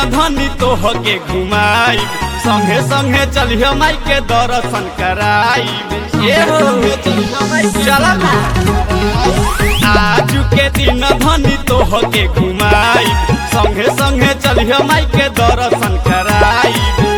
धनी तोहके घुमाई संगे संगे चलियो माई के दर्शन कराई चला आज के दिन धनी तोहके घुमाई संगे संगे चलियो माई के दर्शन कराई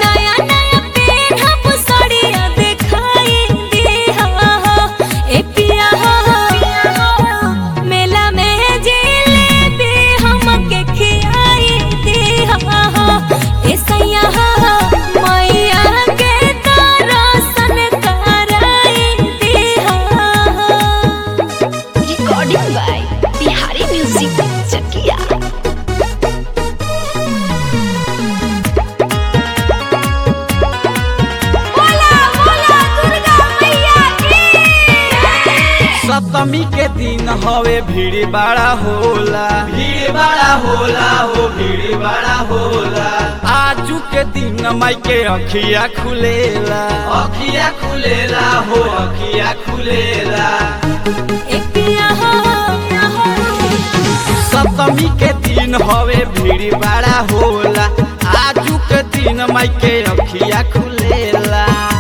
सप्तमी के दिन हवे भीड़ बड़ा होला हो भीड़ बड़ा होला आजू के दिन माई के अखिया खुलेला हो अखिया खुलेला सप्तमी के दिन हवे भीड़ बड़ा होला आजू के दिन माई के अखिया खुलेला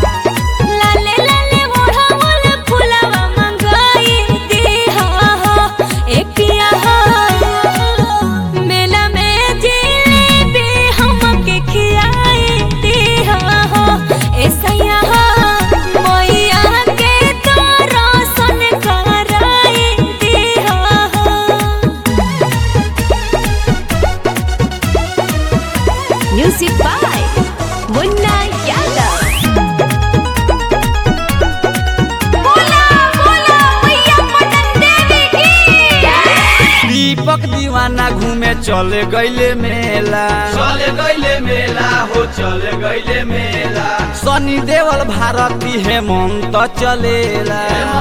Music by Munna Yadav। बोला मैया पटन देवी की। दीपक दीवाना घूमे चले गईले मेला हो चले गईले मेला सनी देवल भारती हेमंत चलेला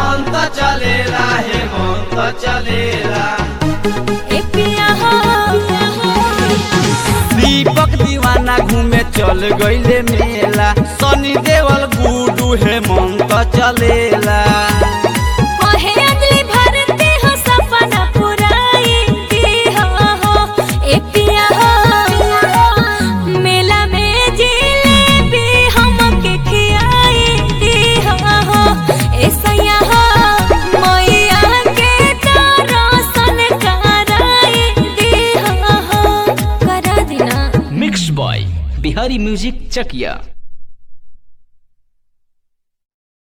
दीपक दीवाना घूमे चल गईले मेला सनी देवल गुडू हेमंत चलेला बिहारी म्यूजिक चकिया।